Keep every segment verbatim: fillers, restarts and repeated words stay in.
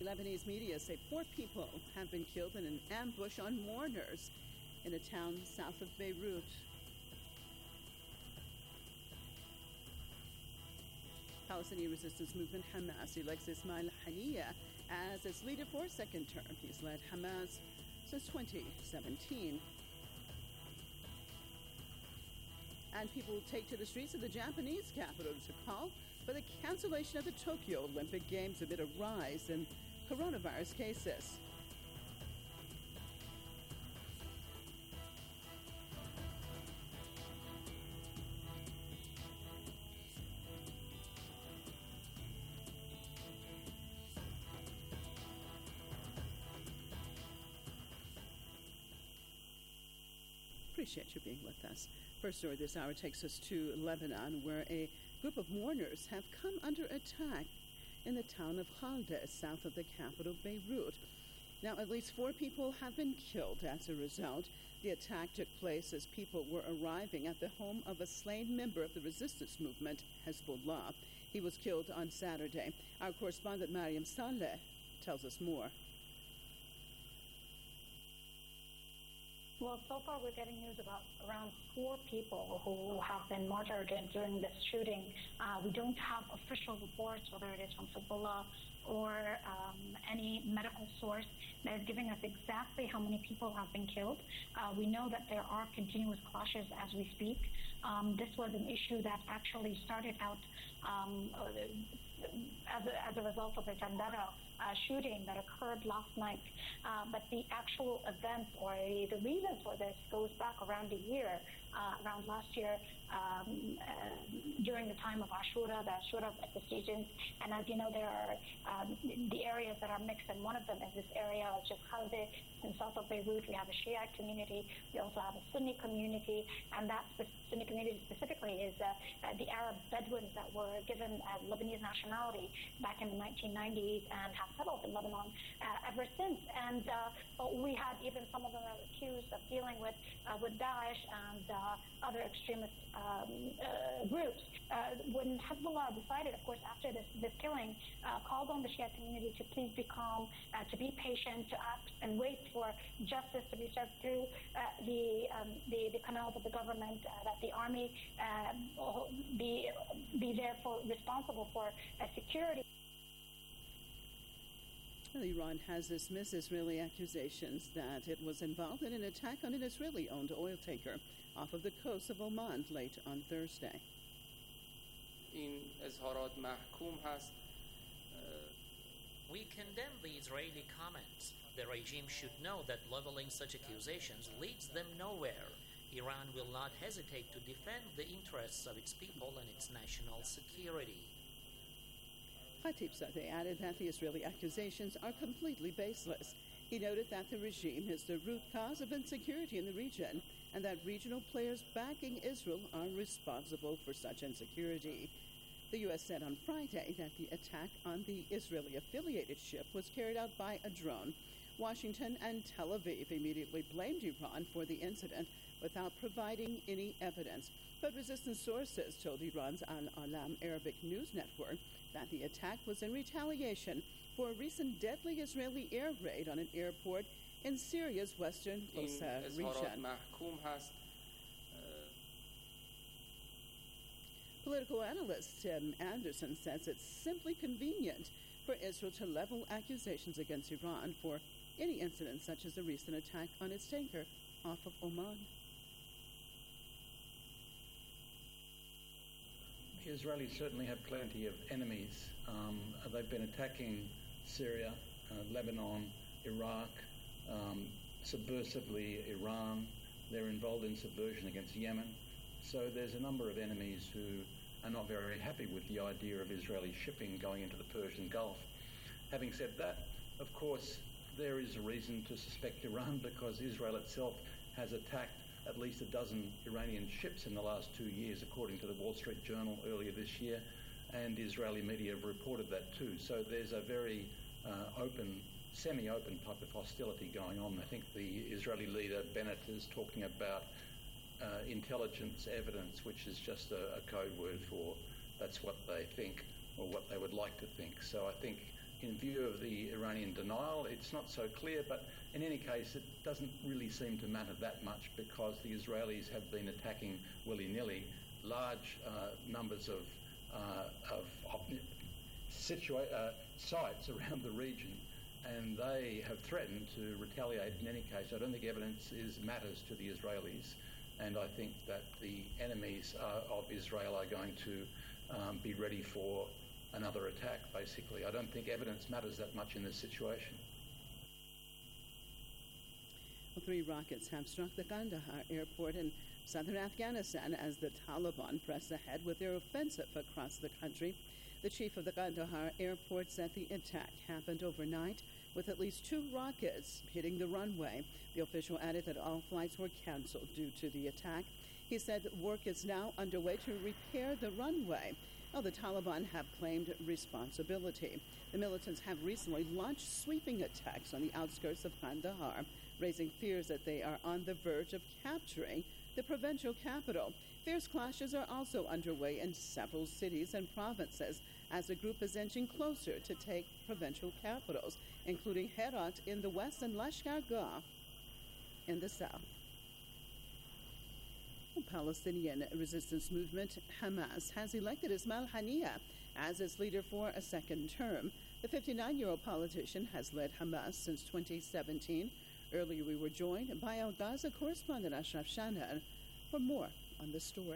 Lebanese media say four people have been killed in an ambush on mourners in a town south of Beirut. Palestinian resistance movement Hamas elects Ismail Haniyeh as its leader for a second term. He's led Hamas since twenty seventeen. And people will take to the streets of the Japanese capital to call for the cancellation of the Tokyo Olympic Games amid a rise in coronavirus cases. Appreciate you being with us. First story this hour takes us to Lebanon, where a group of mourners have come under attack in the town of Khalda, south of the capital, Beirut. Now, at least four people have been killed as a result. The attack took place as people were arriving at the home of a slain member of the resistance movement, Hezbollah. He was killed on Saturday. Our correspondent, Mariam Saleh, tells us more. Well, so far we're getting news about around four people who have been martyred during this shooting. Uh, we don't have official reports, whether it is from Hezbollah or um, any medical source that is giving us exactly how many people have been killed. Uh, we know that there are continuous clashes as we speak. Um, this was an issue that actually started out um, as, a, as a result of a vendetta uh, shooting that occurred last night. Uh, but the actual event or the, the reason for this goes back around a year, uh, around last year, um, uh, during the time of Ashura, the Ashura festivities. And as you know, there are um, the areas that are mixed, and one of them is this area, which is Khalda, in south of Beirut. We have a Shiite community. We also have a Sunni community, and that Sunni community specifically is uh, uh, the Arab Bedouins that were given uh, Lebanese nationality back in the nineteen nineties and have settled in Lebanon uh, ever since. And uh, we had even some of them are accused of dealing with uh, with Daesh and uh, other extremist um, uh, groups. Uh, when Hezbollah decided, of course, after this, this killing, uh, called on the Shia community to please be calm, uh, to be patient, to act and wait for justice to be served through uh, the, um, the the canals of the government, uh, that the army uh, be be there for responsible for uh, security. Well, Iran has dismissed Israeli accusations that it was involved in an attack on an Israeli-owned oil tanker off of the coast of Oman late on Thursday. این اظهارات محکوم هست. We condemn the Israeli comments. The regime should know that leveling such accusations leads them nowhere. Iran will not hesitate to defend the interests of its people and its national security. Khatib Zadeh added that the Israeli accusations are completely baseless. He noted that the regime is the root cause of insecurity in the region and that regional players backing Israel are responsible for such insecurity. The U S said on Friday that the attack on the Israeli-affiliated ship was carried out by a drone. Washington and Tel Aviv immediately blamed Iran for the incident without providing any evidence. But resistance sources told Iran's Al-Alam Arabic news network that the attack was in retaliation for a recent deadly Israeli air raid on an airport in Syria's western Qusa region. Political analyst Tim Anderson says it's simply convenient for Israel to level accusations against Iran for any incident such as the recent attack on its tanker off of Oman. The Israelis certainly have plenty of enemies. Um, they've been attacking Syria, uh, Lebanon, Iraq, um, subversively Iran. They're involved in subversion against Yemen. So there's a number of enemies who are not very happy with the idea of Israeli shipping going into the Persian Gulf. Having said that, of course, there is a reason to suspect Iran because Israel itself has attacked at least a dozen Iranian ships in the last two years, according to the Wall Street Journal earlier this year, and Israeli media have reported that too. So there's a very uh, open, semi-open type of hostility going on. I think the Israeli leader, Bennett, is talking about uh, intelligence evidence, which is just a, a code word for that's what they think or what they would like to think. So I think In view of the Iranian denial, it's not so clear, but in any case, it doesn't really seem to matter that much because the Israelis have been attacking willy-nilly large uh, numbers of, uh, of, of situa- uh, sites around the region, and they have threatened to retaliate in any case. I don't think evidence is matters to the Israelis, and I think that the enemies uh, of Israel are going to um, be ready for another attack, basically. I don't think evidence matters that much in this situation. Well, three rockets have struck the Kandahar airport in southern Afghanistan as the Taliban press ahead with their offensive across the country. The chief of the Kandahar airport said the attack happened overnight with at least two rockets hitting the runway. The official added that all flights were canceled due to the attack. He said work is now underway to repair the runway. Well, the Taliban have claimed responsibility. The militants have recently launched sweeping attacks on the outskirts of Kandahar, raising fears that they are on the verge of capturing the provincial capital. Fierce clashes are also underway in several cities and provinces as the group is inching closer to take provincial capitals, including Herat in the west and Lashkar Gah in the south. The Palestinian resistance movement Hamas has elected Ismail Haniyeh as its leader for a second term. The fifty-nine-year-old politician has led Hamas since twenty seventeen. Earlier we were joined by our Gaza correspondent Ashraf Shanan for more on the story.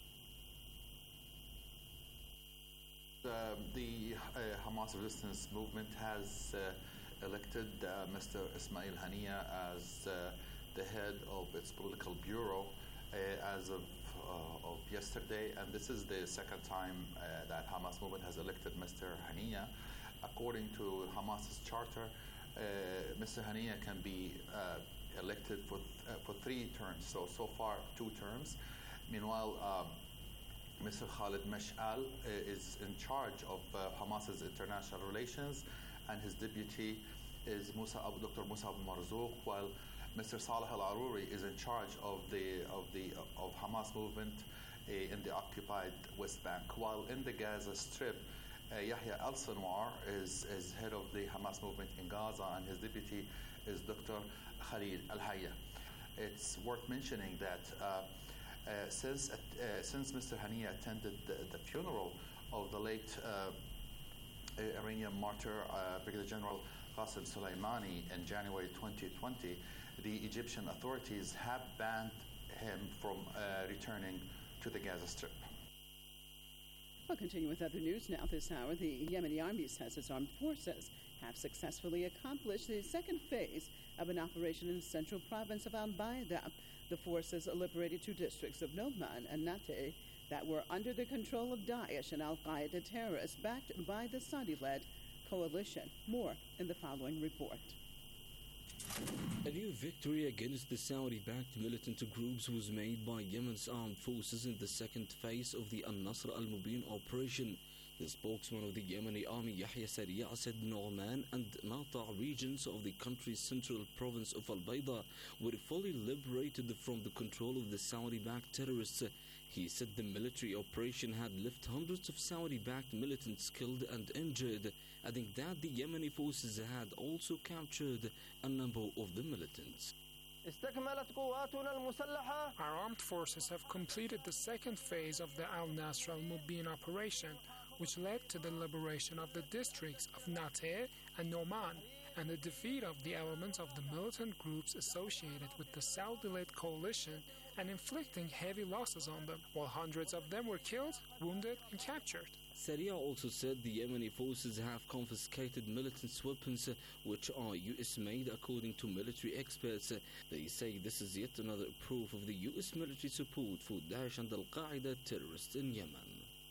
Uh, the uh, Hamas resistance movement has uh, elected uh, Mister Ismail Haniyeh as uh, the head of its political bureau uh, as of, uh, of yesterday, and this is the second time uh, that Hamas movement has elected Mister Haniyeh. According to Hamas's charter, uh, Mister Haniyeh can be uh, elected for th- uh, for three terms. So so far two terms. Meanwhile, um, Mister Khalid Mash'al uh, is in charge of uh, Hamas's international relations, and his deputy is Musa, Doctor Musa Abu Marzouk, while Mister Saleh Al-Aruri is in charge of the of the of Hamas movement uh, in the occupied West Bank. While in the Gaza Strip, uh, Yahya Al-Sinwar is is head of the Hamas movement in Gaza, and his deputy is Doctor Khalid Al-Hayya. It's worth mentioning that uh, uh, since uh, since Mister Haniyeh attended the, the funeral of the late uh, Iranian martyr uh, Brigadier General Qasem Soleimani in January twenty twenty, the Egyptian authorities have banned him from uh, returning to the Gaza Strip. We'll continue with other news now this hour. The Yemeni army says its armed forces have successfully accomplished the second phase of an operation in the central province of Al-Baida. The forces liberated two districts of Noman and Nateh that were under the control of Daesh and Al-Qaeda terrorists backed by the Saudi-led coalition. More in the following report. A new victory against the Saudi-backed militant groups was made by Yemen's armed forces in the second phase of the Al-Nasr al-Mubin operation. The spokesman of the Yemeni army, Yahya Sari'a, said Nu'man and Nata regions of the country's central province of Al-Baida were fully liberated from the control of the Saudi-backed terrorists. He said the military operation had left hundreds of Saudi-backed militants killed and injured, adding that the Yemeni forces had also captured a number of the militants. Our armed forces have completed the second phase of the Al-Nasr al-Mubin operation, which led to the liberation of the districts of Nateh and Noman, and the defeat of the elements of the militant groups associated with the Saudi-led coalition, and inflicting heavy losses on them, while hundreds of them were killed, wounded, and captured. Sari'a also said the Yemeni forces have confiscated militants' weapons, which are U S-made according to military experts. They say this is yet another proof of the U S military support for Daesh and Al-Qaeda terrorists in Yemen.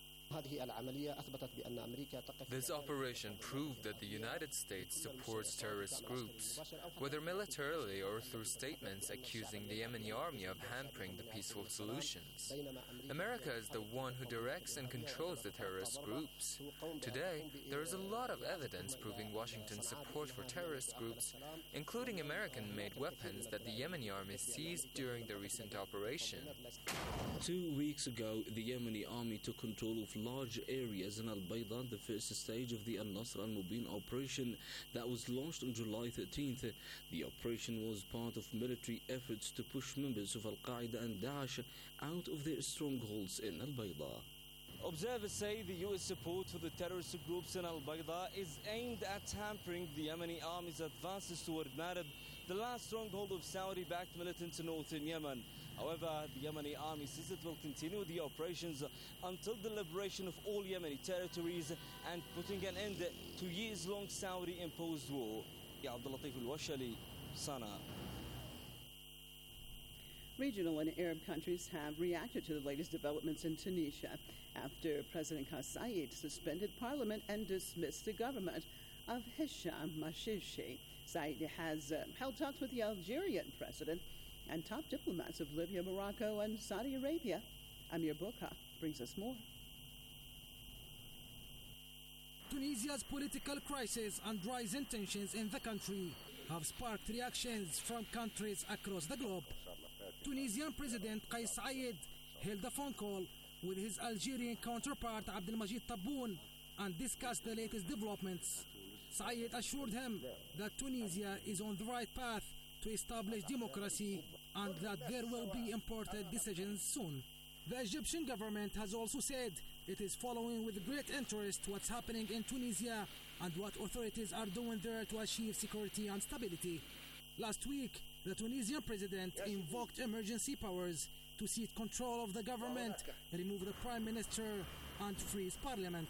This operation proved that the United States supports terrorist groups, whether militarily or through statements accusing the Yemeni army of hampering the peaceful solutions. America is the one who directs and controls the terrorist groups. Today, there is a lot of evidence proving Washington's support for terrorist groups, including American-made weapons that the Yemeni army seized during the recent operation. Two weeks ago, the Yemeni army took control of large areas in Al Bayda, the first stage of the Al Nasr Al Mubin operation that was launched on July thirteenth. The operation was part of military efforts to push members of Al Qaeda and Daesh out of their strongholds in Al Bayda. Observers say the U S support for the terrorist groups in Al Bayda is aimed at hampering the Yemeni army's advances toward Marib, the last stronghold of Saudi-backed militants in northern Yemen. However, the Yemeni army says it will continue the operations until the liberation of all Yemeni territories and putting an end to years-long Saudi-imposed war. Abdul Latif Al-Washali, Sana'a. Regional and Arab countries have reacted to the latest developments in Tunisia after President Kais Saied suspended parliament and dismissed the government of Hisham Mashishi. Saied has uh, held talks with the Algerian president and top diplomats of Libya, Morocco, and Saudi Arabia. Amir Bokha brings us more. Tunisia's political crisis and rising tensions in the country have sparked reactions from countries across the globe. Tunisian President Kais Saied held a phone call with his Algerian counterpart Abdelmajid Tebboune and discussed the latest developments. Saied assured him that Tunisia is on the right path to establish democracy and that there will be important decisions soon. The Egyptian government has also said it is following with great interest what's happening in Tunisia and what authorities are doing there to achieve security and stability. Last week, the Tunisian president invoked emergency powers to seize control of the government, remove the prime minister, and freeze parliament.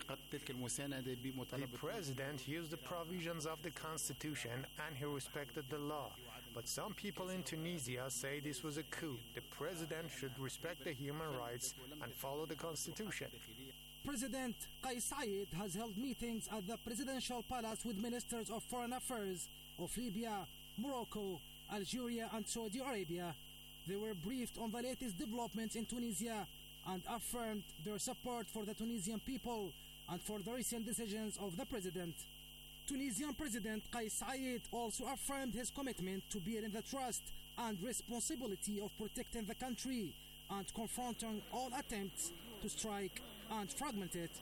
The president used the provisions of the constitution and he respected the law. But some people in Tunisia say this was a coup. The president should respect the human rights and follow the constitution. President Kais Saied has held meetings at the presidential palace with ministers of foreign affairs of Libya, Morocco, Algeria, and Saudi Arabia. They were briefed on the latest developments in Tunisia and affirmed their support for the Tunisian people and for the recent decisions of the president. Tunisian President Kais Saied also affirmed his commitment to bearing the trust and responsibility of protecting the country and confronting all attempts to strike and fragment it.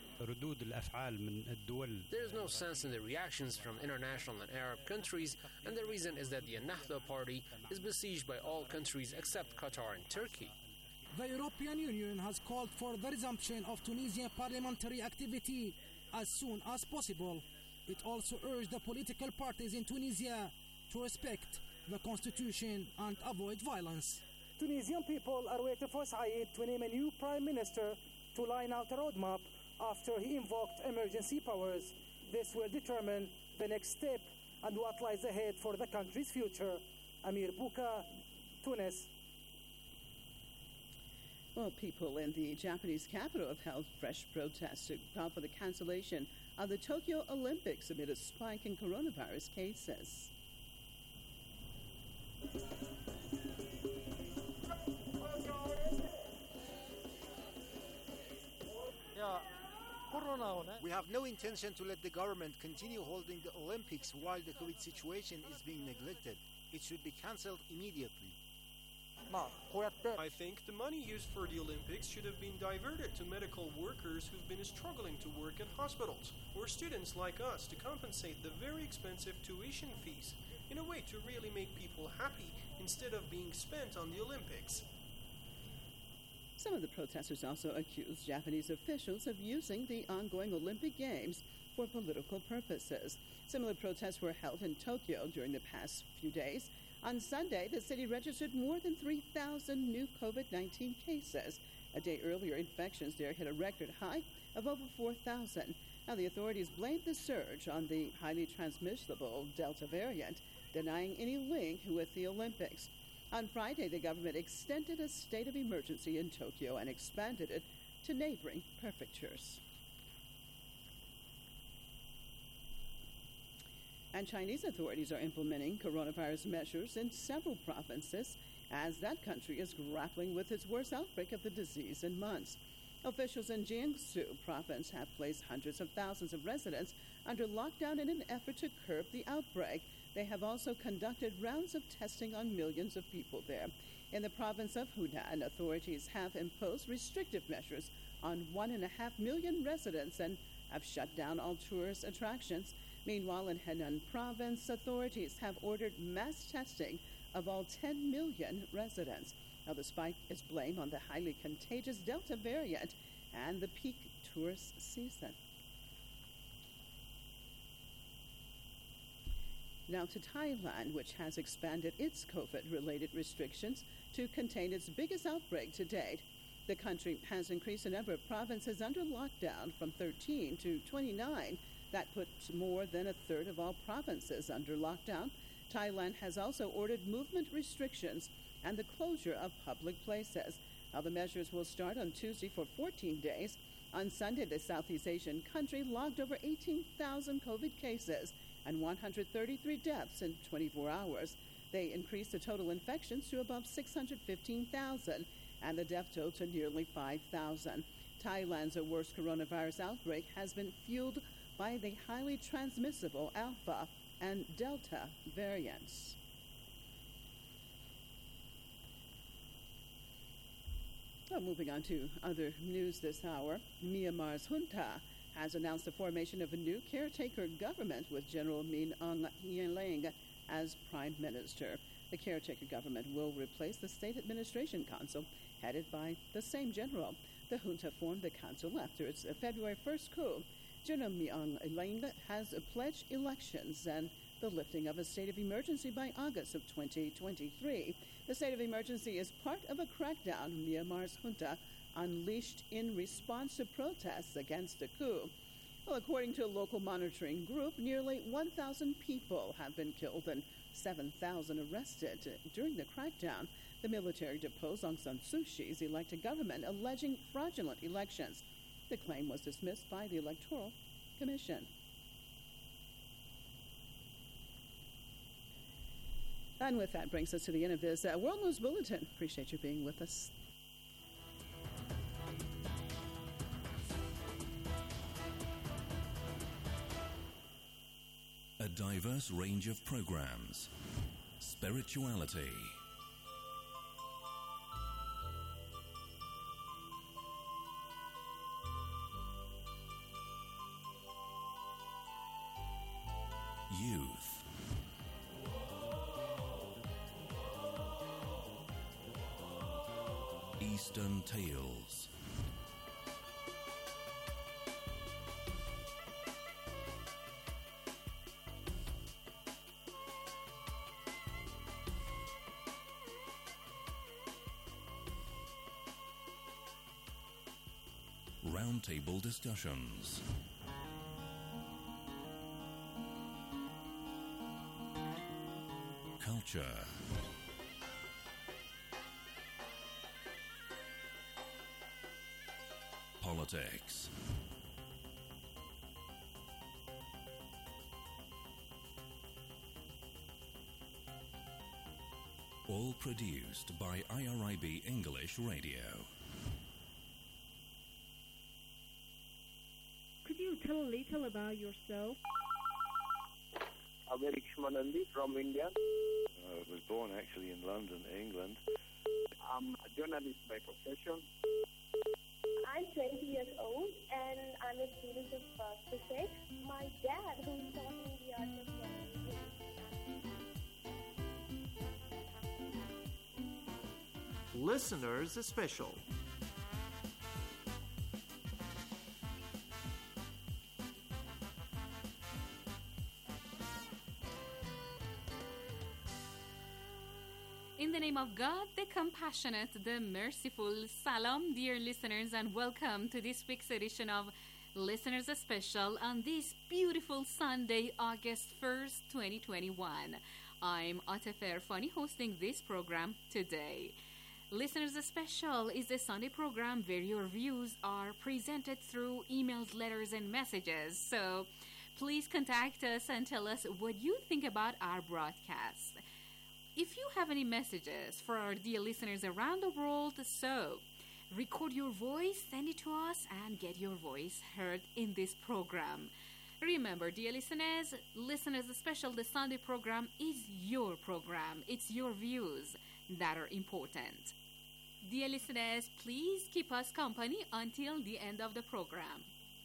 There is no sense in the reactions from international and Arab countries, and the reason is that the Ennahda party is besieged by all countries except Qatar and Turkey. The European Union has called for the resumption of Tunisian parliamentary activity as soon as possible. It also urged the political parties in Tunisia to respect the constitution and avoid violence. Tunisian people are waiting for Saied to name a new prime minister to line out a roadmap after he invoked emergency powers. This will determine the next step and what lies ahead for the country's future. Amir Bokha, Tunis. Well, people in the Japanese capital have held fresh protests to call for the cancellation of the Tokyo Olympics amid a spike in coronavirus cases. We have no intention to let the government continue holding the Olympics while the COVID situation is being neglected. It should be cancelled immediately. I think the money used for the Olympics should have been diverted to medical workers who've been struggling to work at hospitals, or students like us to compensate the very expensive tuition fees, in a way to really make people happy instead of being spent on the Olympics. Some of the protesters also accused Japanese officials of using the ongoing Olympic Games for political purposes. Similar protests were held in Tokyo during the past few days. On Sunday, the city registered more than three thousand new COVID nineteen cases. A day earlier, infections there hit a record high of over four thousand. Now, the authorities blamed the surge on the highly transmissible Delta variant, denying any link with the Olympics. On Friday, the government extended a state of emergency in Tokyo and expanded it to neighboring prefectures. And Chinese authorities are implementing coronavirus measures in several provinces as that country is grappling with its worst outbreak of the disease in months. Officials in Jiangsu province have placed hundreds of thousands of residents under lockdown in an effort to curb the outbreak. They have also conducted rounds of testing on millions of people there. In the province of Hunan, authorities have imposed restrictive measures on one and a half million residents and have shut down all tourist attractions. Meanwhile, in Henan province, authorities have ordered mass testing of all ten million residents. Now, the spike is blamed on the highly contagious Delta variant and the peak tourist season. Now to Thailand, which has expanded its COVID-related restrictions to contain its biggest outbreak to date. The country has increased the number of provinces under lockdown from thirteen to twenty-nine. That puts more than a third of all provinces under lockdown. Thailand has also ordered movement restrictions and the closure of public places. Now, the measures will start on Tuesday for fourteen days. On Sunday, the Southeast Asian country logged over eighteen thousand COVID cases and one hundred thirty-three deaths in twenty-four hours. They increased the total infections to above six hundred fifteen thousand and the death toll to nearly five thousand. Thailand's worst coronavirus outbreak has been fueled by the highly transmissible Alpha and Delta variants. Well, moving on to other news this hour, Myanmar's junta has announced the formation of a new caretaker government with General Min Aung Hlaing as prime minister. The caretaker government will replace the State Administration Council, headed by the same general. The junta formed the council after its February first coup. General Min Aung Hlaing has pledged elections and the lifting of a state of emergency by August of twenty twenty-three. The state of emergency is part of a crackdown Myanmar's junta unleashed in response to protests against the coup. Well, according to a local monitoring group, nearly one thousand people have been killed and seven thousand arrested during the crackdown. The military deposed Aung San Suu Kyi's elected government, alleging fraudulent elections. The claim was dismissed by the Electoral Commission. And with that brings us to the end of this uh, World News Bulletin. Appreciate you being with us. A diverse range of programs, spirituality, youth, Eastern Tales, roundtable discussions, culture, politics, all produced by I R I B English Radio. Could you tell a little about yourself? I'm Eric Shmanandi from India. I was born actually in London, England. I'm a journalist by profession. I'm twenty years old and I'm a student of uh, physics. My dad, who taught me the art of journalism. Listeners Special. In the name of God, the compassionate, the merciful, salam, dear listeners, and welcome to this week's edition of Listeners Special on this beautiful Sunday, August first, twenty twenty-one. I'm Atefer Fani hosting this program today. Listeners Special is a Sunday program where your views are presented through emails, letters, and messages. So please contact us and tell us what you think about our broadcast. If you have any messages for our dear listeners around the world, so record your voice, send it to us, and get your voice heard in this program. Remember, dear listeners, Listeners Special, the Sunday program is your program. It's your views that are important. Dear listeners, please keep us company until the end of the program.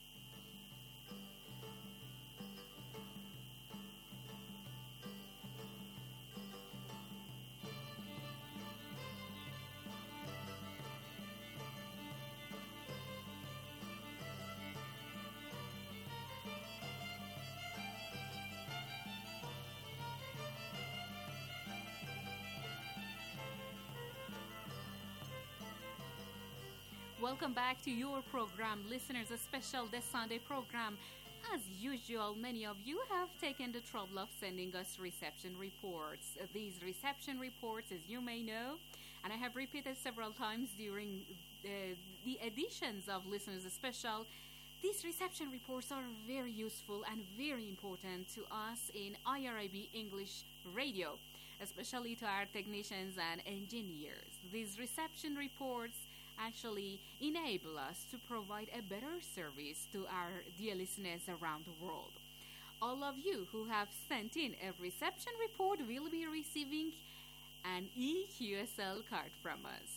Welcome back to your program, listeners, a special This Sunday program. As usual, many of you have taken the trouble of sending us reception reports. These reception reports, as you may know, and I have repeated several times during uh, the editions of Listeners Special, these reception reports are very useful and very important to us in I R I B English Radio, especially to our technicians and engineers. These reception reports actually enable us to provide a better service to our dear listeners around the world. All of you who have sent in a reception report will be receiving an E Q S L card from us.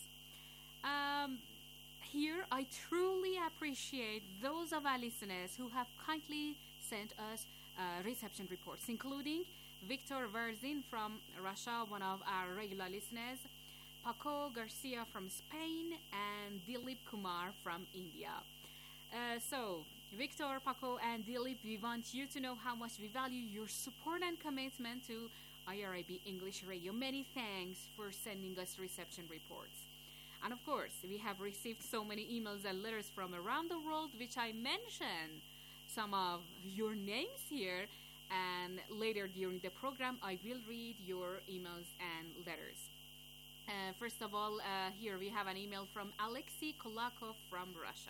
Um, here, I truly appreciate those of our listeners who have kindly sent us uh, reception reports, including Victor Verzin from Russia, one of our regular listeners, Paco Garcia from Spain, and Dilip Kumar from India. Uh, so, Victor, Paco, and Dilip, we want you to know how much we value your support and commitment to I R I B English Radio. Many thanks for sending us reception reports. And of course, we have received so many emails and letters from around the world, which I mention some of your names here, and later during the program, I will read your emails and letters. Uh, first of all, uh, here we have an email from Alexei Kolakov from Russia.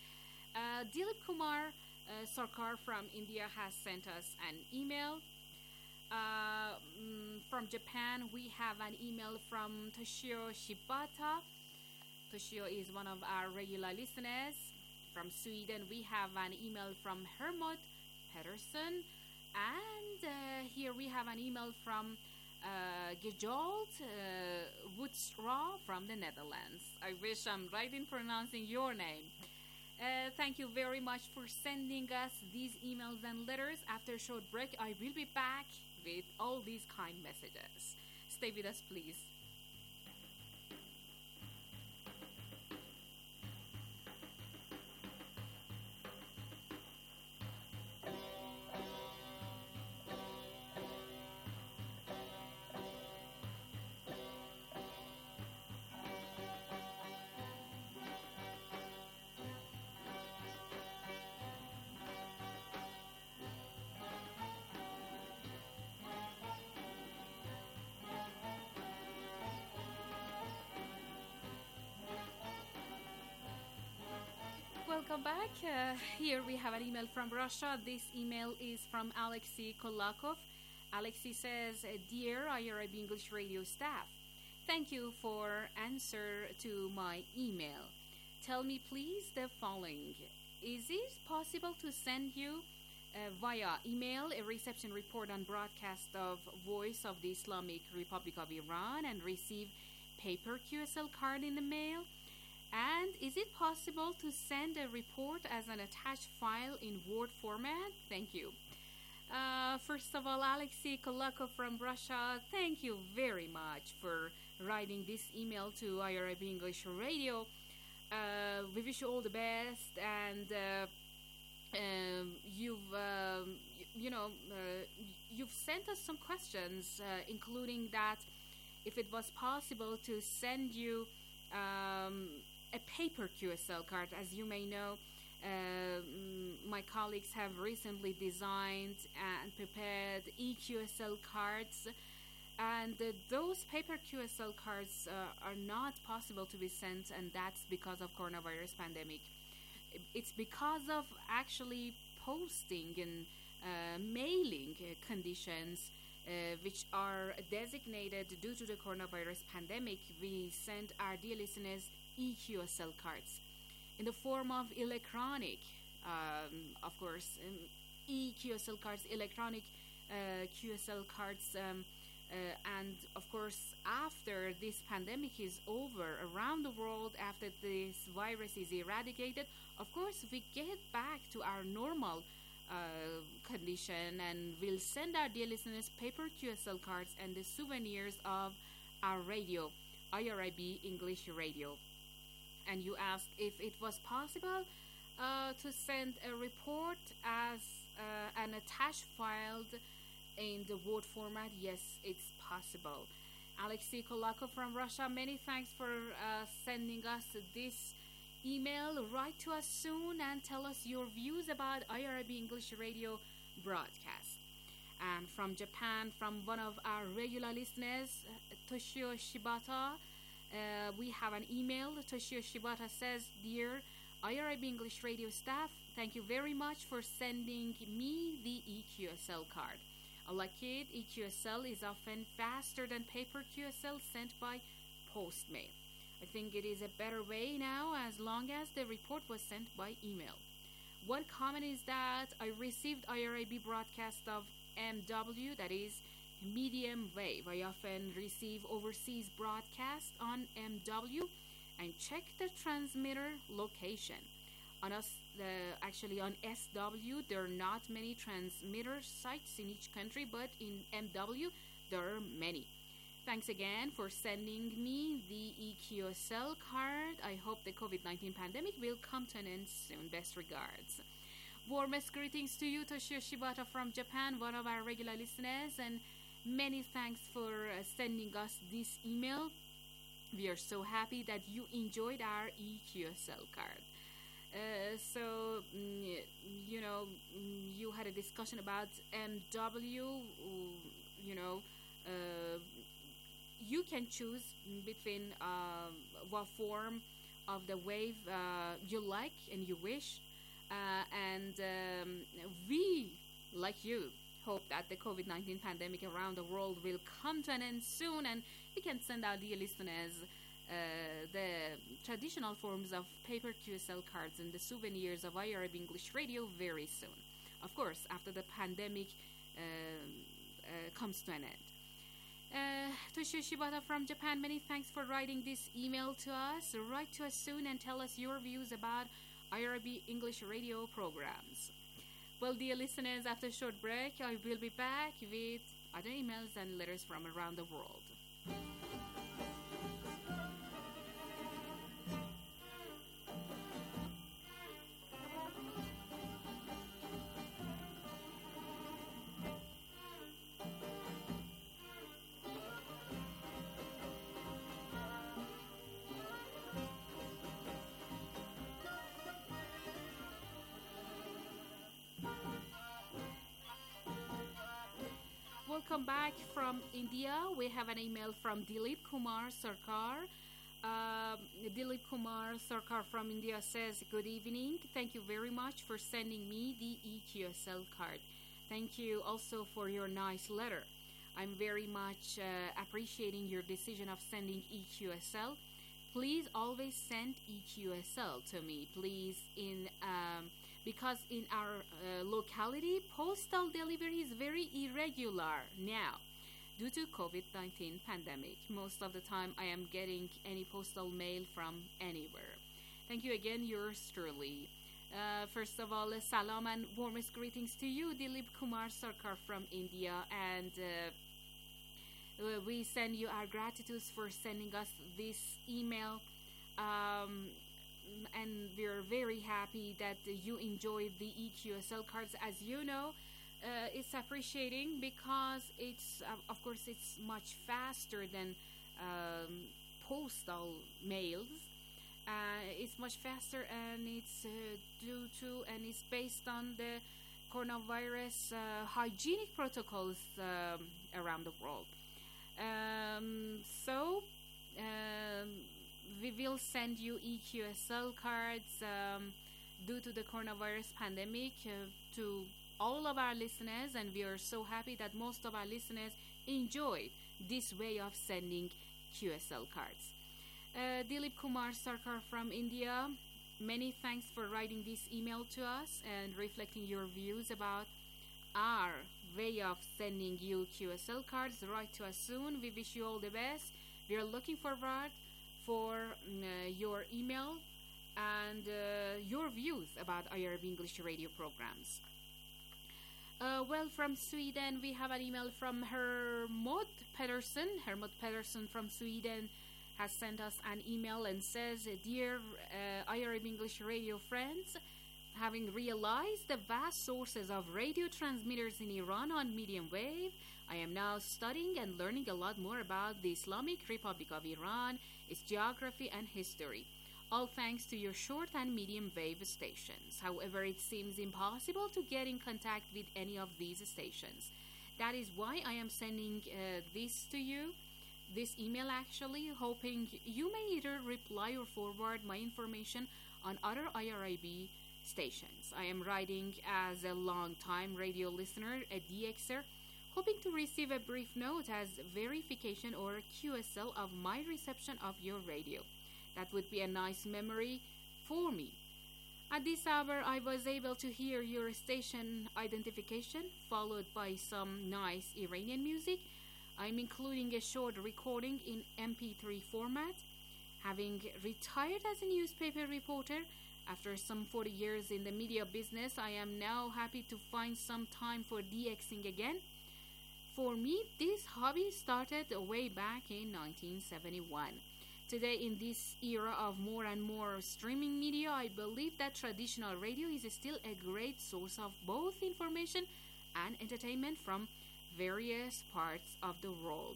Uh, Dilip Kumar uh, Sarkar from India has sent us an email. Uh, mm, from Japan, we have an email from Toshio Shibata. Toshio is one of our regular listeners. From Sweden, we have an email from Hermod Pedersen. And uh, here we have an email from Uh, Gejold uh, Woodstra from the Netherlands. I wish I'm right in pronouncing your name. Uh, thank you very much for sending us these emails and letters. After a short break, I will be back with all these kind messages. Stay with us, please. Welcome back. Uh, here we have an email from Russia. This email is from Alexei Kolakov. Alexei says, Dear I R I B English Radio staff, thank you for answer to my email. Tell me please the following. Is it possible to send you uh, via email a reception report on broadcast of Voice of the Islamic Republic of Iran and receive paper Q S L card in the mail? And is it possible to send a report as an attached file in Word format? Thank you. Uh, first of all, Alexei Kolakov from Russia, thank you very much for writing this email to I R I B English Radio. Uh, we wish you all the best, and uh, um, you've, um, y- you know, uh, you've sent us some questions, uh, including that if it was possible to send you um, a paper Q S L card. As you may know, uh, my colleagues have recently designed and prepared E Q S L cards, and uh, those paper Q S L cards uh, are not possible to be sent, and that's because of coronavirus pandemic. It's because of actually posting and uh, mailing uh, conditions uh, which are designated due to the coronavirus pandemic. We send our dear listeners E Q S L cards in the form of electronic, um, of course, um, E Q S L cards, electronic uh, Q S L cards um, Uh, and of course, after this pandemic is over around the world, after this virus is eradicated, of course, we get back to our normal uh, condition, and we'll send our dear listeners paper Q S L cards and the souvenirs of our radio, I R I B English Radio. And you asked if it was possible uh, to send a report as uh, an attached file in the Word format. Yes, it's possible. Alexei Kolako from Russia, many thanks for uh, sending us this email. Write to us soon and tell us your views about I R I B English Radio broadcast. And from Japan, from one of our regular listeners, Toshio Shibata, uh, we have an email. Toshio Shibata says, Dear I R I B English Radio staff, thank you very much for sending me the E Q S L card. Like it, E Q S L is often faster than paper Q S L sent by postmail. I think it is a better way now as long as the report was sent by email. One comment is that I received I R I B broadcast of M W, that is medium wave. I often receive overseas broadcast on M W and check the transmitter location. On us, uh, actually on S W, there are not many transmitter sites in each country, but in M W, there are many. Thanks again for sending me the E Q S L card. I hope the COVID nineteen pandemic will come to an end soon. Best regards. Warmest greetings to you, Toshio Shibata from Japan, one of our regular listeners, and many thanks for uh, sending us this email. We are so happy that you enjoyed our E Q S L card. Uh, so, mm, you know, mm, you had a discussion about M W, you know, uh, you can choose between uh, what form of the wave uh, you like and you wish. Uh, and um, we, like you, hope that the COVID nineteen pandemic around the world will come to an end soon, and we can send our dear listeners uh, the traditional forms of paper Q S L cards and the souvenirs of I R I B English Radio very soon. Of course, after the pandemic uh, uh, comes to an end. Uh, Toshio Shibata from Japan, many thanks for writing this email to us. Write to us soon and tell us your views about I R I B English Radio programs. Well, dear listeners, after a short break, I will be back with other emails and letters from around the world. Welcome back from India. We have an email from Dilip Kumar Sarkar. Uh, Dilip Kumar Sarkar from India says, good evening. Thank you very much for sending me the E Q S L card. Thank you also for your nice letter. I'm very much uh, appreciating your decision of sending E Q S L. Please always send E Q S L to me, please, in um, because in our uh, locality, postal delivery is very irregular now due to COVID nineteen pandemic. Most of the time, I am getting any postal mail from anywhere. Thank you again, yours truly. Uh, first of all, uh, salam and warmest greetings to you, Dilip Kumar Sarkar from India, and uh, uh, we send you our gratitude for sending us this email. Um, and we're very happy that uh, you enjoyed the E Q S L cards. As you know, uh, it's appreciating because it's, uh, of course, it's much faster than um, postal mails. Uh, it's much faster, and it's uh, due to and it's based on the coronavirus uh, hygienic protocols um, around the world. Um, so um, we will send you E Q S L cards um, due to the coronavirus pandemic uh, to all of our listeners, and we are so happy that most of our listeners enjoy this way of sending Q S L cards. Uh, Dilip Kumar Sarkar from India, many thanks for writing this email to us and reflecting your views about our way of sending you Q S L cards. Write to us soon. We wish you all the best. We are looking forward for uh, your email and uh, your views about I R B English radio programs. Uh, well, from Sweden, we have an email from Hermod Pedersen. Hermod Pedersen from Sweden has sent us an email and says, Dear uh, I R B English radio friends, having realized the vast sources of radio transmitters in Iran on medium wave, I am now studying and learning a lot more about the Islamic Republic of Iran, its geography and history, all thanks to your short and medium wave stations. However, it seems impossible to get in contact with any of these stations. That is why I am sending uh, this to you, this email actually, hoping you may either reply or forward my information on other I R I B stations. I am writing as a long-time radio listener, a D Xer, hoping to receive a brief note as verification or a Q S L of my reception of your radio. That would be a nice memory for me. At this hour, I was able to hear your station identification, followed by some nice Iranian music. I'm including a short recording in M P three format. Having retired as a newspaper reporter, after some forty years in the media business, I am now happy to find some time for DXing again. For me, this hobby started way back in nineteen seventy-one. Today, in this era of more and more streaming media, I believe that traditional radio is still a great source of both information and entertainment from various parts of the world.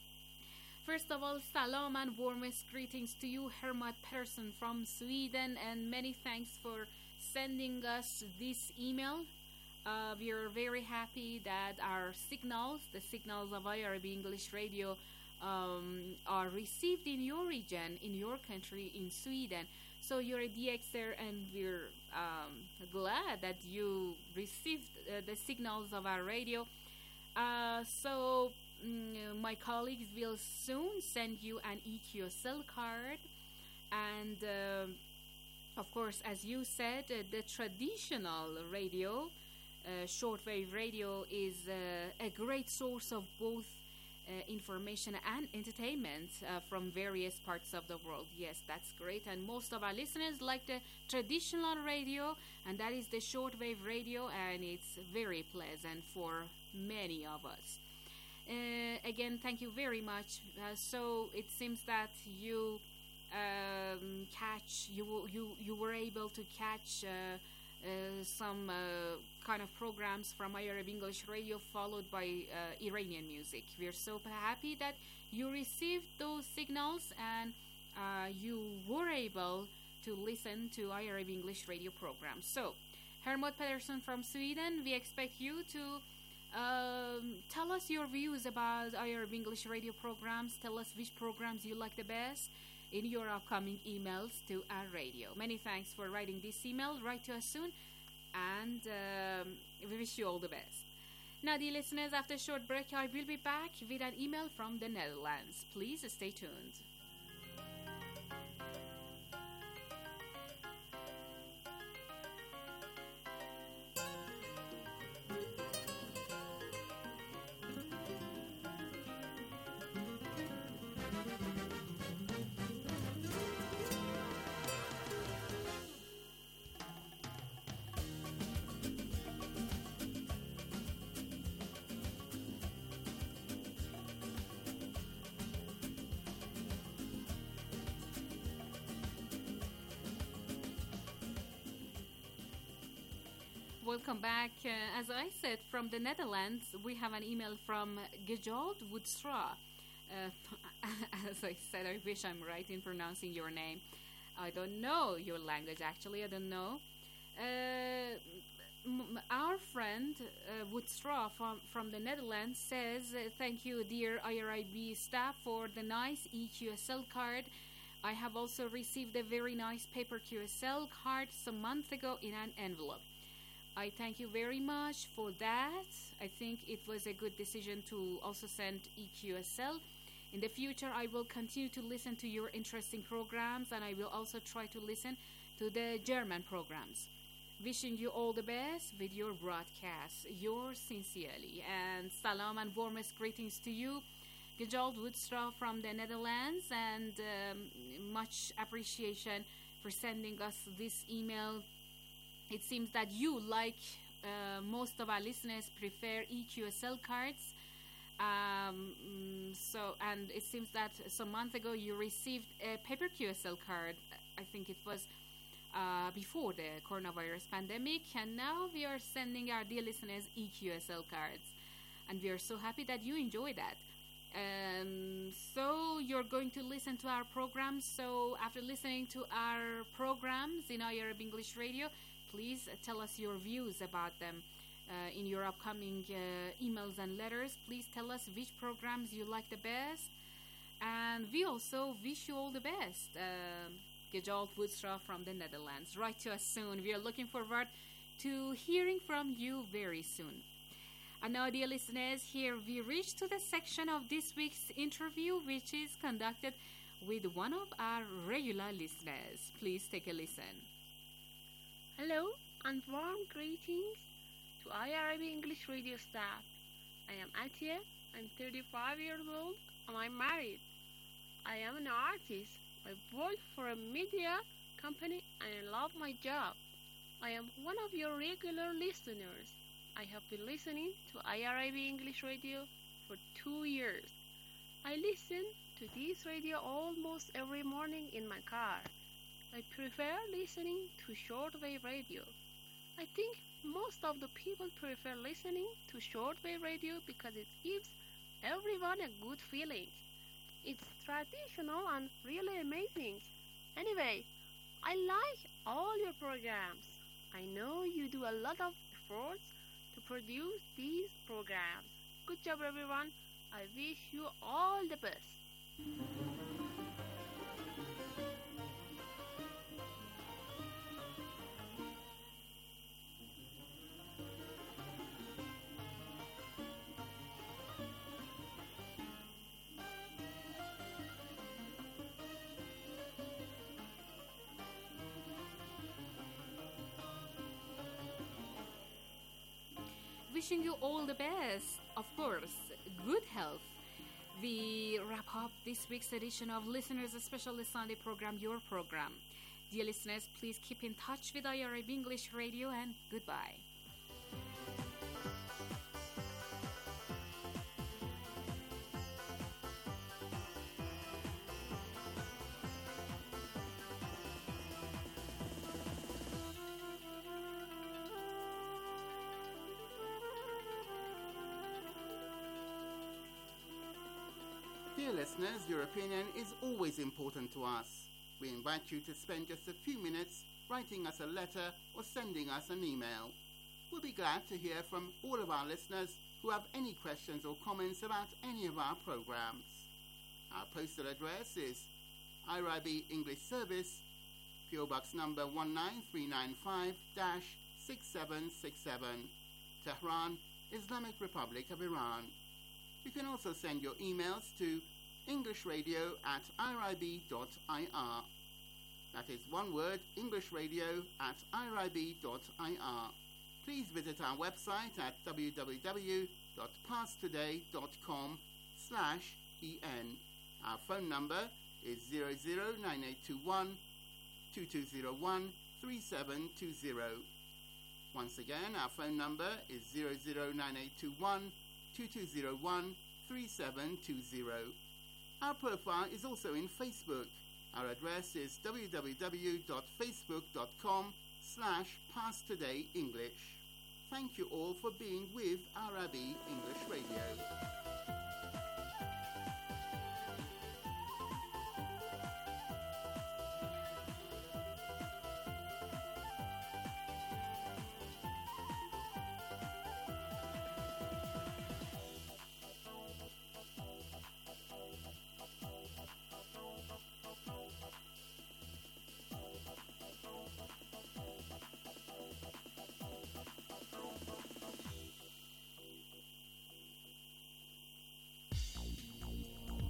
First of all, salam and warmest greetings to you, Hermod Persson from Sweden, and many thanks for sending us this email. Uh, we are very happy that our signals, the signals of I R B English Radio, um, are received in your region, in your country, in Sweden. So you're a D Xer, and we're um, glad that you received uh, the signals of our radio. Uh, so mm, my colleagues will soon send you an E Q S L card, and uh, of course, as you said, uh, the traditional radio, uh, shortwave radio, is uh, a great source of both uh, information and entertainment uh, from various parts of the world. Yes, that's great, and most of our listeners like the traditional radio, and that is the shortwave radio, and it's very pleasant for many of us. Uh, again, thank you very much. Uh, so it seems that you um, catch you you you were able to catch uh, uh, some uh, kind of programs from I R B English Radio, followed by uh, Iranian music. We're so happy that you received those signals and uh, you were able to listen to I R B English Radio programs. So, Hermod Pedersen from Sweden, we expect you to Um, tell us your views about I R B English radio programs. Tell us which programs you like the best in your upcoming emails to our radio. Many thanks for writing this email. Write to us soon, and um, we wish you all the best. Now, dear listeners, after a short break, I will be back with an email from the Netherlands. Please stay tuned. Welcome back. Uh, as I said, from the Netherlands, we have an email from Gejald Woodstra. Uh, as I said, I wish I'm right in pronouncing your name. I don't know your language, actually. I don't know. Uh, m- our friend uh, Woodstra from, from the Netherlands says, uh, thank you, dear I R I B staff, for the nice E Q S L card. I have also received a very nice paper Q S L card some month ago in an envelope. I thank you very much for that. I think it was a good decision to also send E Q S L. In the future, I will continue to listen to your interesting programs, and I will also try to listen to the German programs. Wishing you all the best with your broadcast. Yours sincerely. And salam and warmest greetings to you, Gejald Woodstra from the Netherlands, and um, much appreciation for sending us this email. It seems that you, like uh, most of our listeners, prefer E Q S L cards. Um, so, and it seems that some months ago you received a paper Q S L card. I think it was uh, before the coronavirus pandemic, and now we are sending our dear listeners E Q S L cards, and we are so happy that you enjoy that. Um, so you're going to listen to our programs. So after listening to our programs in I R A B English Radio, please uh, tell us your views about them. Uh, in your upcoming uh, emails and letters, please tell us which programs you like the best, and we also wish you all the best. Uh, Gejald Woodstra from the Netherlands. Write to us soon. We are looking forward to hearing from you very soon. And now, dear listeners, here we reach to the section of this week's interview, which is conducted with one of our regular listeners. Please take a listen. Hello and warm greetings to I R I B English Radio staff. I am Atia, I'm thirty-five years old and I'm married. I am an artist. I work for a media company and I love my job. I am one of your regular listeners. I have been listening to I R I B English Radio for two years. I listen to this radio almost every morning in my car. I prefer listening to shortwave radio. I think most of the people prefer listening to shortwave radio because it gives everyone a good feeling. It's traditional and really amazing. Anyway, I like all your programs. I know you do a lot of efforts to produce these programs. Good job, everyone. I wish you all the best. Wishing you all the best, of course, good health. We wrap up this week's edition of Listeners Special Sunday program, your program. Dear listeners, please keep in touch with I R A B English Radio, and goodbye. Dear listeners, your opinion is always important to us. We invite you to spend just a few minutes writing us a letter or sending us an email. We'll be glad to hear from all of our listeners who have any questions or comments about any of our programs. Our postal address is I R I B English Service, P O Box number one nine three nine five dash six seven six seven, Tehran, Islamic Republic of Iran. You can also send your emails to englishradio at irib dot I R. That is one word, englishradio at irib dot I R. Please visit our website at w w w dot pasttoday dot com slash E N. Our phone number is zero zero nine eight two one two two zero one three seven two zero. Once again, our phone number is zero zero nine eight two one two two zero one three seven two zero. Our profile is also in Facebook. Our address is w w w dot facebook dot com slash passtodayenglish. Thank you all for being with Arabi English Radio.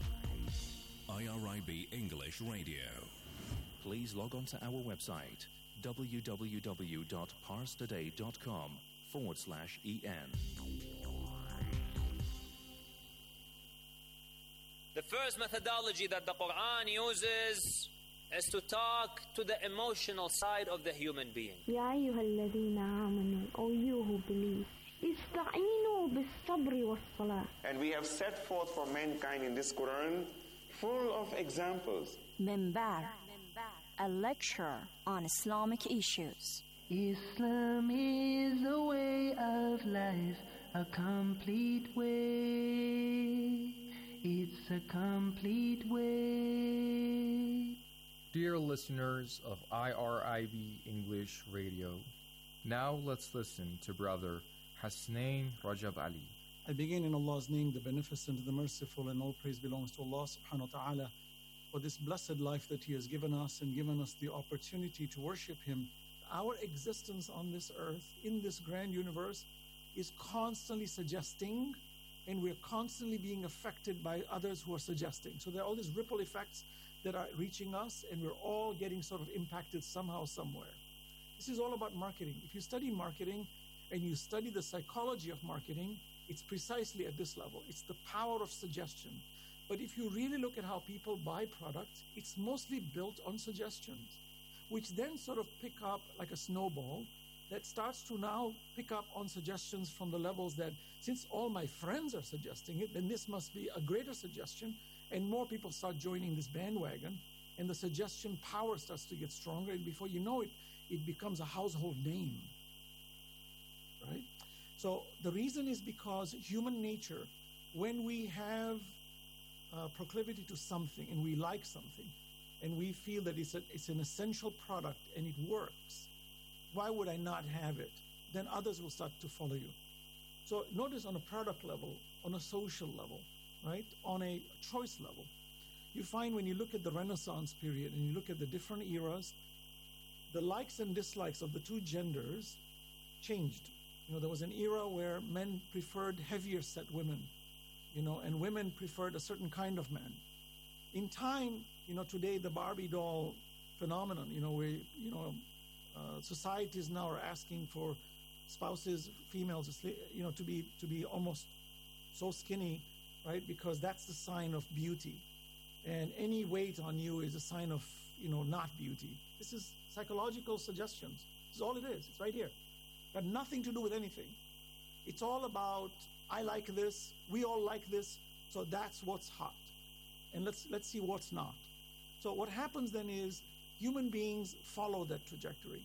I R I B English Radio. Please log on to our website www.parstoday.com forward slash en. The first methodology that the Quran uses is to talk to the emotional side of the human being. يا أيها الذين آمنوا, O you who believe, استعينوا بالصبر والصلاة. And we have set forth for mankind in this Quran full of examples. Minbar, a lecture on Islamic issues. Islam is a way of life, a complete way. It's a complete way. Dear listeners of I R I B English Radio, now let's listen to Brother Hasnain Rajab Ali. I begin in Allah's name, the Beneficent, the Merciful, and all praise belongs to Allah subhanahu wa ta'ala for this blessed life that He has given us and given us the opportunity to worship Him. Our existence on this earth, in this grand universe, is constantly suggesting, and we're constantly being affected by others who are suggesting. So there are all these ripple effects that are reaching us, and we're all getting sort of impacted somehow, somewhere. This is all about marketing. If you study marketing and you study the psychology of marketing, it's precisely at this level. It's the power of suggestion. But if you really look at how people buy products, it's mostly built on suggestions, which then sort of pick up like a snowball that starts to now pick up on suggestions from the levels that, since all my friends are suggesting it, then this must be a greater suggestion, and more people start joining this bandwagon, and the suggestion power starts to get stronger, and before you know it, it becomes a household name, right? So the reason is because human nature, when we have uh, proclivity to something and we like something, and we feel that it's, a, it's an essential product and it works, why would I not have it? Then others will start to follow you. So notice on a product level, on a social level, right? On a choice level, you find when you look at the Renaissance period and you look at the different eras, the likes and dislikes of the two genders changed. You know, there was an era where men preferred heavier set women, you know, and women preferred a certain kind of man. In time, you know, today the Barbie doll phenomenon, you know, where, you know, uh, societies now are asking for spouses, females, you know, to be to be almost so skinny, right? Because that's the sign of beauty, and any weight on you is a sign of, you know, not beauty. This is psychological suggestions. This is all it is. It's right here. Got nothing to do with anything. It's all about, I like this, we all like this, so that's what's hot. And let's let's see what's not. So what happens then is human beings follow that trajectory.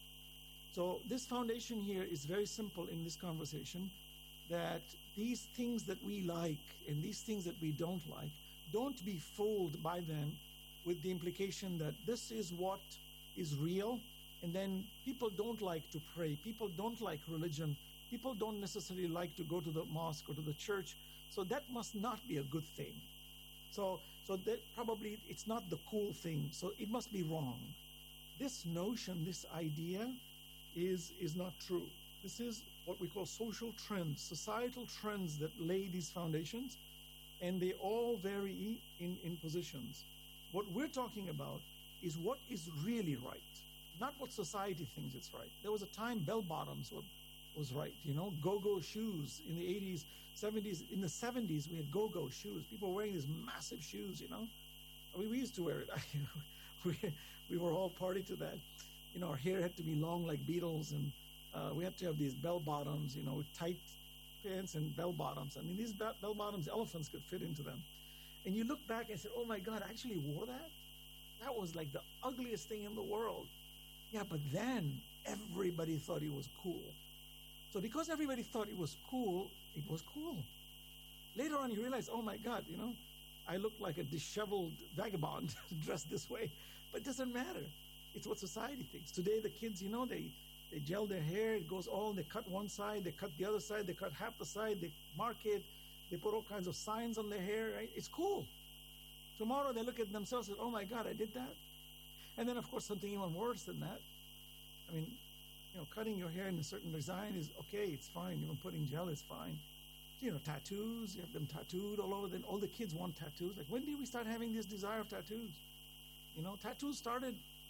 So this foundation here is very simple in this conversation, that these things that we like and these things that we don't like, don't be fooled by them with the implication that this is what is real, and then people don't like to pray, people don't like religion, people don't necessarily like to go to the mosque or to the church, so that must not be a good thing. So, so that probably it's not the cool thing, so it must be wrong. This notion, this idea is, is not true. This is what we call social trends, societal trends that lay these foundations, and they all vary in, in positions. What we're talking about is what is really right, not what society thinks it's right. There was a time bell bottoms were, was right, you know, go-go shoes in the eighties, seventies. In the seventies, we had go-go shoes. People were wearing these massive shoes, you know. I mean, we used to wear it. we, we were all party to that. You know, our hair had to be long like Beatles, and uh, we had to have these bell bottoms, you know, with tight pants and bell bottoms. I mean, these bell bottoms, elephants could fit into them. And you look back and say, oh my God, I actually wore that? That was like the ugliest thing in the world. Yeah, but then everybody thought it was cool. So because everybody thought it was cool, it was cool. Later on, you realize, oh my God, you know, I look like a disheveled vagabond dressed this way. But it doesn't matter. It's what society thinks. Today, the kids, you know, they, they gel their hair. It goes all, they cut one side, they cut the other side, they cut half the side, they mark it, they put all kinds of signs on their hair. Right? It's cool. Tomorrow, they look at themselves and say, oh my God, I did that. And then, of course, something even worse than that. I mean, you know, cutting your hair in a certain design is okay, it's fine. Even putting gel is fine. You know, tattoos, you have them tattooed all over. Then all the kids want tattoos. Like, when did we start having this desire of tattoos? You know, tattoos started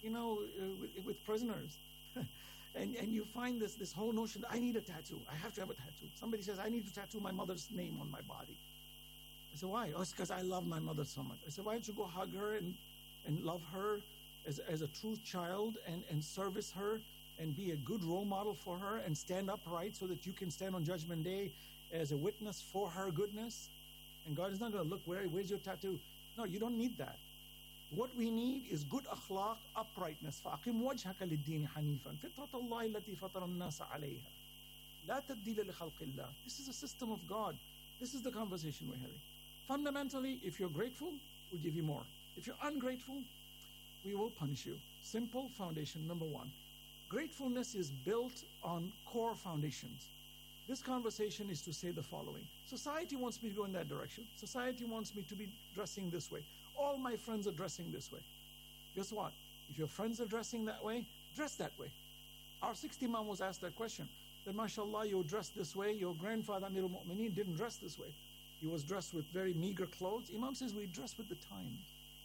you know, uh, with, with prisoners. and and you find this this whole notion, I need a tattoo. I have to have a tattoo. Somebody says, I need to tattoo my mother's name on my body. I said, why? Oh, it's because I love my mother so much. I said, why don't you go hug her and, and love her as, as a true child and, and service her and be a good role model for her and stand upright so that you can stand on Judgment Day as a witness for her goodness? And God is not going to look, where, where's your tattoo? No, you don't need that. What we need is good akhlaq, uprightness. فَأَقِمْ وَجْهَكَ لِلدِّينِ حَنِيفًا فِطْرَةَ اللَّهِ الَّتِي فَطَرَ النَّاسَ عَلَيْهَا لَا تَبْدِيلَ لِخَلْقِ اللَّهِ. This is a system of God. This is the conversation we're having. Fundamentally, if you're grateful, we'll give you more. If you're ungrateful, we will punish you. Simple foundation, number one. Gratefulness is built on core foundations. This conversation is to say the following. Society wants me to go in that direction. Society wants me to be dressing this way. All my friends are dressing this way. Guess what? If your friends are dressing that way, dress that way. Our sixth Imam was asked that question. That, mashallah, you dress this way. Your grandfather, Amirul Mu'mineen, didn't dress this way. He was dressed with very meager clothes. Imam says we dress with the times.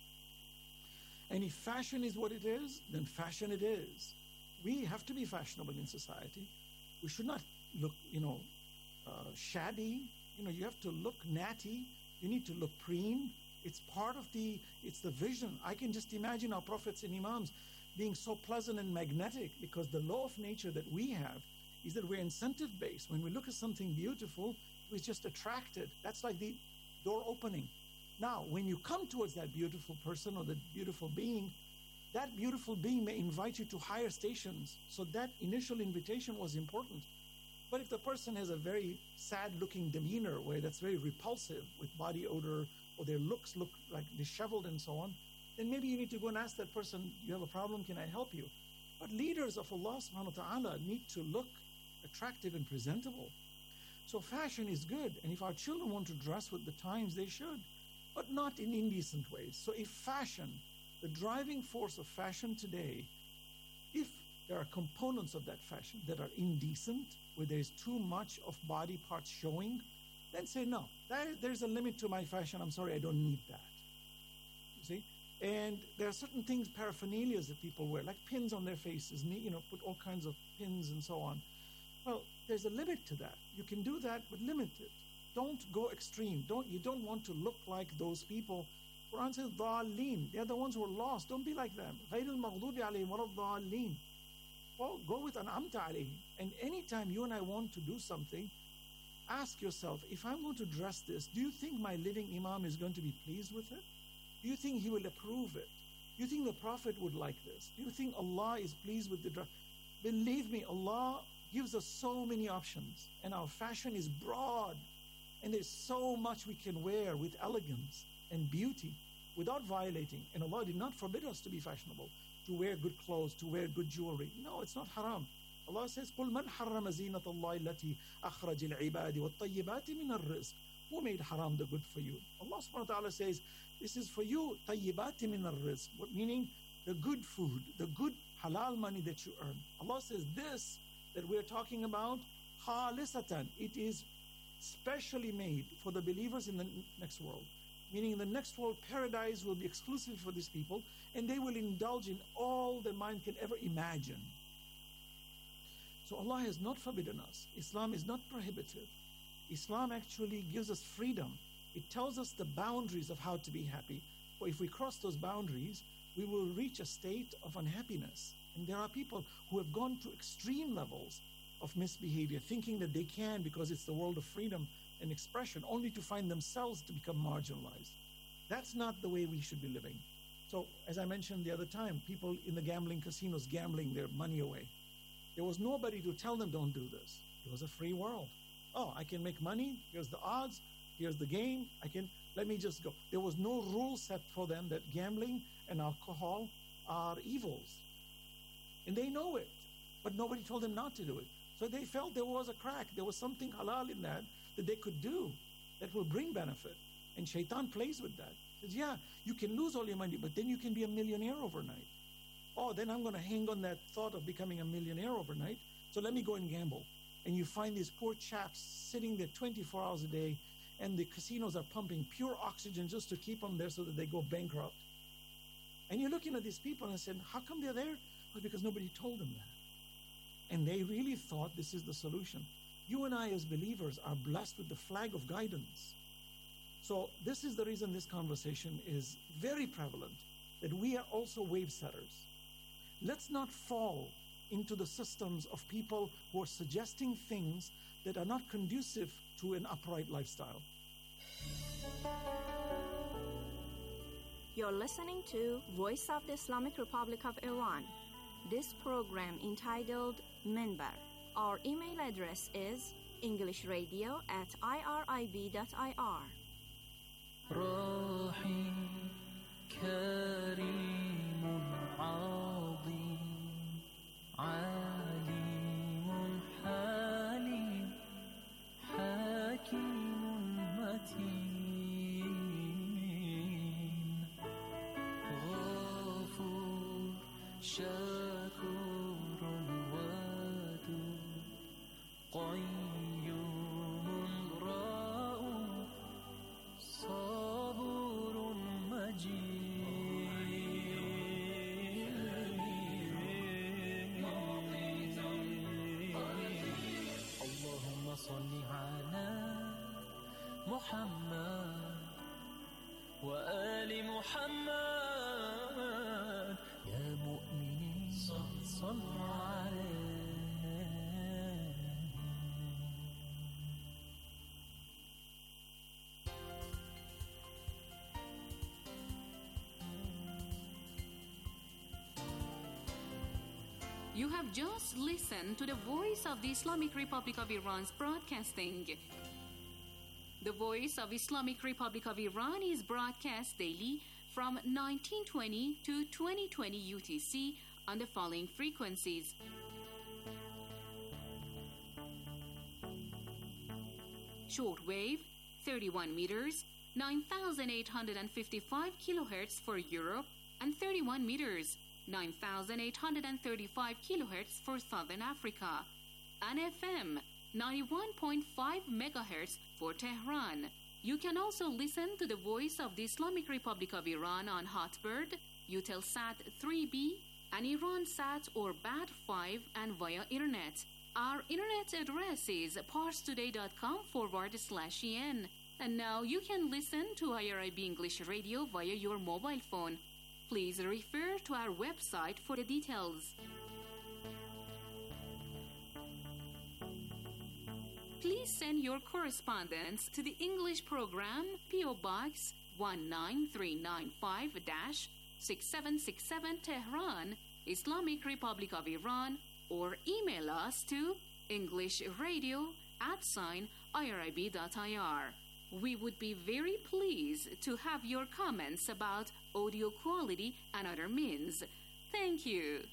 And if fashion is what it is, then fashion it is. We have to be fashionable in society. We should not look, you know, uh, shabby. You know, you have to look natty. You need to look preen. It's part of the, it's the vision. I can just imagine our prophets and imams being so pleasant and magnetic, because the law of nature that we have is that we're incentive-based. When we look at something beautiful, we're just attracted. That's like the door opening. Now, when you come towards that beautiful person or that beautiful being, that beautiful being may invite you to higher stations. So that initial invitation was important. But if the person has a very sad-looking demeanor, where that's very repulsive with body odor, or their looks look like disheveled and so on, then maybe you need to go and ask that person, you have a problem, can I help you? But leaders of Allah subhanahu wa ta'ala need to look attractive and presentable. So fashion is good, and if our children want to dress with the times, they should, but not in indecent ways. So if fashion, the driving force of fashion today, if there are components of that fashion that are indecent, where there's too much of body parts showing, then say, no, that, there's a limit to my fashion. I'm sorry, I don't need that. You see? And there are certain things, paraphernalias that people wear, like pins on their faces, you know, put all kinds of pins and so on. Well, there's a limit to that. You can do that, but limit it. Don't go extreme. Don't You don't want to look like those people. Quran says, ضَالِّينَ. They're the ones who are lost. Don't be like them. غَيْرِ الْمَغْضُوبِ عَلَيْهِمْ وَلَا الضَّالِّينَ. Well, go with an amta alayhim. And anytime you and I want to do something, ask yourself, if I'm going to dress this, do you think my living imam is going to be pleased with it? Do you think he will approve it? Do you think the Prophet would like this? Do you think Allah is pleased with the dress? Believe me, Allah gives us so many options, and our fashion is broad, and there's so much we can wear with elegance and beauty without violating. And Allah did not forbid us to be fashionable, to wear good clothes, to wear good jewelry. No, it's not haram. Allah says, قُلْ مَنْ حَرَّمَ زِينَةَ اللَّهِ الَّتِي أَخْرَجَ الْعِبَادِ وَالطَّيِّبَاتِ مِنَ الرِّزْقِ. Who made haram the good for you? Allah subhanahu wa ta'ala says, this is for you, طَيِّبَاتِ مِنَ الرِّزْقِ. What meaning? The good food, the good halal money that you earn. Allah says this that we're talking about, khalisatan, it is specially made for the believers in the next world. Meaning the next world paradise will be exclusively for these people, and they will indulge in all their mind can ever imagine. So Allah has not forbidden us. Islam is not prohibitive. Islam actually gives us freedom. It tells us the boundaries of how to be happy. For if we cross those boundaries, we will reach a state of unhappiness. And there are people who have gone to extreme levels of misbehavior, thinking that they can because it's the world of freedom and expression, only to find themselves to become marginalized. That's not the way we should be living. So, as I mentioned the other time, people in the gambling casinos gambling their money away. There was nobody to tell them, don't do this. It was a free world. Oh, I can make money. Here's the odds. Here's the game. I can, let me just go. There was no rule set for them that gambling and alcohol are evils. And they know it, but nobody told them not to do it. So they felt there was a crack. There was something halal in that that they could do that will bring benefit. And shaitan plays with that. Says, yeah, you can lose all your money, but then you can be a millionaire overnight. Oh, then I'm going to hang on that thought of becoming a millionaire overnight, so let me go and gamble. And you find these poor chaps sitting there twenty-four hours a day, and the casinos are pumping pure oxygen just to keep them there so that they go bankrupt. And you're looking at these people and saying, how come they're there? Well, because nobody told them that. And they really thought this is the solution. You and I as believers are blessed with the flag of guidance. So this is the reason this conversation is very prevalent, that we are also wave setters. Let's not fall into the systems of people who are suggesting things that are not conducive to an upright lifestyle. You're listening to Voice of the Islamic Republic of Iran. This program entitled Minbar. Our email address is englishradio at irib dot I R. رحيم كريم عظيم عليم حليم حكيم متين غفور شكور ودود قيوم رؤوف صبور اللهم صل على محمد وآل محمد يا مؤمنين صلوا عليه. You have just listened to the Voice of the Islamic Republic of Iran's broadcasting. The Voice of Islamic Republic of Iran is broadcast daily from nineteen twenty to twenty twenty U T C on the following frequencies. Shortwave, thirty-one meters, nine thousand eight hundred fifty-five kilohertz for Europe, and thirty-one meters, nine thousand eight hundred thirty-five kilohertz for Southern Africa, and F M, ninety-one point five megahertz for Tehran. You can also listen to the Voice of the Islamic Republic of Iran on Hotbird, Eutelsat three B, and IranSat or B A D five, and via Internet. Our Internet address is parstoday.com forward slash en. And now you can listen to I R I B English Radio via your mobile phone. Please refer to our website for the details. Please send your correspondence to the English program, P O Box one nine three nine five, six seven six seven, Tehran, Islamic Republic of Iran, or email us to englishradio at sign irib dot I R. We would be very pleased to have your comments about audio quality and other means. Thank you.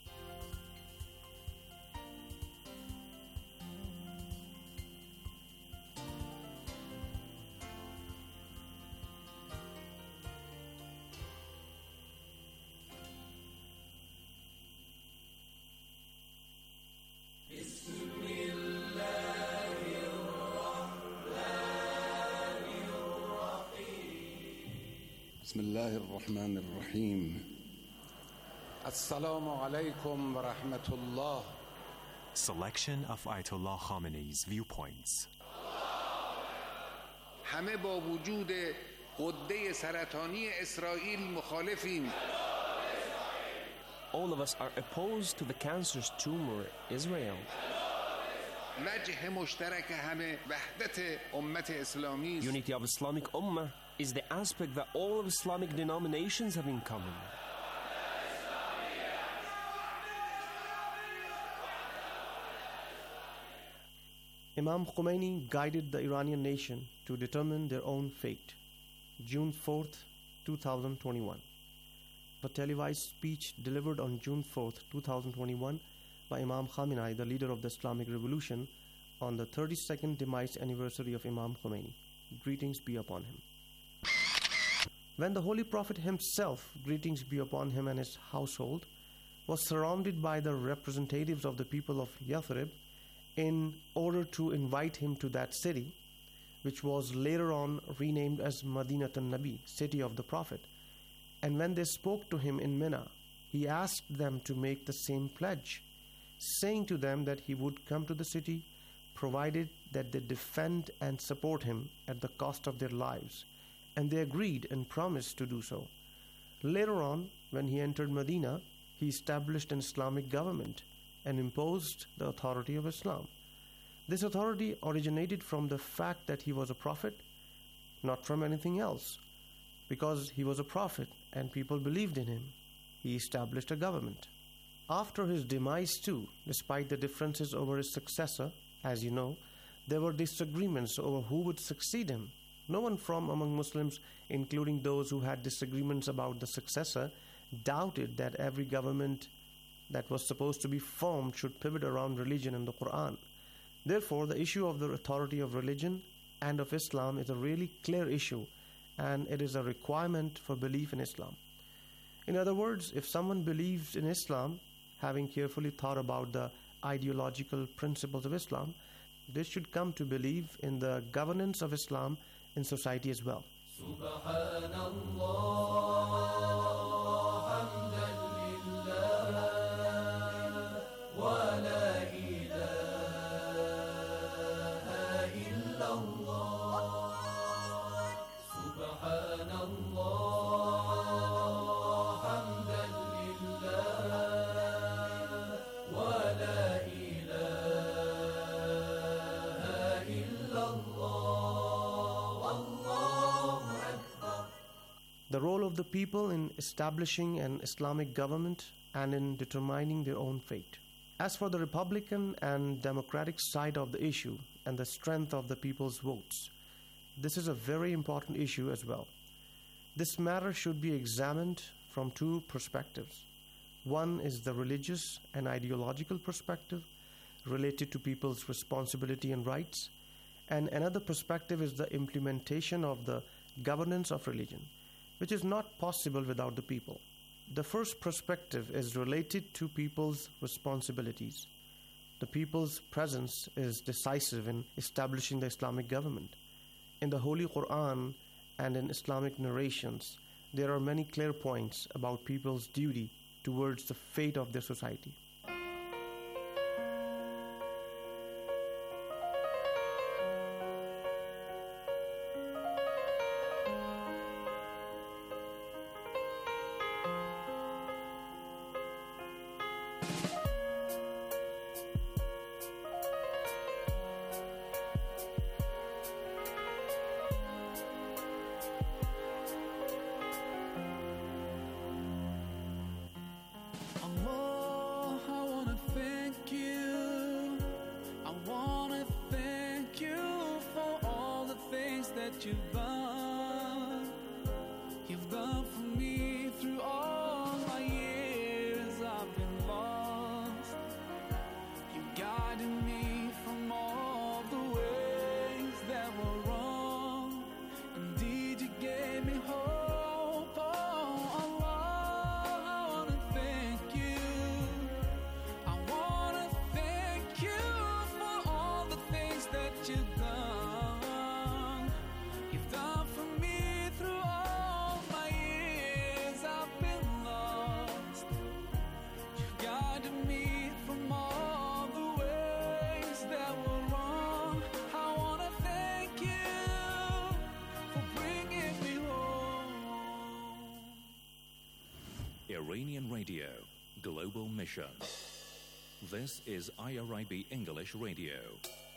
بسم الله الرحمن الرحيم السلام عليكم ورحمة الله. Selection of Ayatollah Khamenei's viewpoints. همه با وجود غده سرطانی اسرائیل مخالفیم. All of us are opposed to the cancerous tumor Israel. وجه مشترک همه وحدت امت اسلامی. Unity of Islamic Ummah is the aspect that all of Islamic denominations have in common. Imam Khomeini guided the Iranian nation to determine their own fate. June fourth, twenty twenty-one. A televised speech delivered on June fourth, twenty twenty-one by Imam Khamenei, the leader of the Islamic Revolution, on the thirty-second demise anniversary of Imam Khomeini. Greetings be upon him. When the Holy Prophet himself, greetings be upon him and his household, was surrounded by the representatives of the people of Yathrib in order to invite him to that city, which was later on renamed as Madinat al-Nabi, city of the Prophet, And when they spoke to him in Mina, he asked them to make the same pledge, saying to them that he would come to the city, provided that they defend and support him at the cost of their lives. And they agreed and promised to do so. Later on, when he entered Medina, he established an Islamic government and imposed the authority of Islam. This authority originated from the fact that he was a prophet, not from anything else. Because he was a prophet and people believed in him, he established a government. After his demise too, despite the differences over his successor, as you know, there were disagreements over who would succeed him. No one from among Muslims, including those who had disagreements about the successor, doubted that every government that was supposed to be formed should pivot around religion and the Quran. Therefore, the issue of the authority of religion and of Islam is a really clear issue, and it is a requirement for belief in Islam. In other words, if someone believes in Islam, having carefully thought about the ideological principles of Islam, they should come to believe in the governance of Islam in society as well. The role of the people in establishing an Islamic government and in determining their own fate. As for the Republican and Democratic side of the issue and the strength of the people's votes, this is a very important issue as well. This matter should be examined from two perspectives. One is the religious and ideological perspective related to people's responsibility and rights, and another perspective is the implementation of the governance of religion, which is not possible without the people. The first perspective is related to people's responsibilities. The people's presence is decisive in establishing the Islamic government. In the Holy Quran and in Islamic narrations, there are many clear points about people's duty towards the fate of their society. You've done, you've done for me through all my years I've been lost. You guided me from all the ways that were wrong. Indeed, you gave me hope. Oh, Allah, I wanna thank you. I wanna thank you for all the things that you've done. Iranian Radio, Global Mission. This is I R I B English Radio.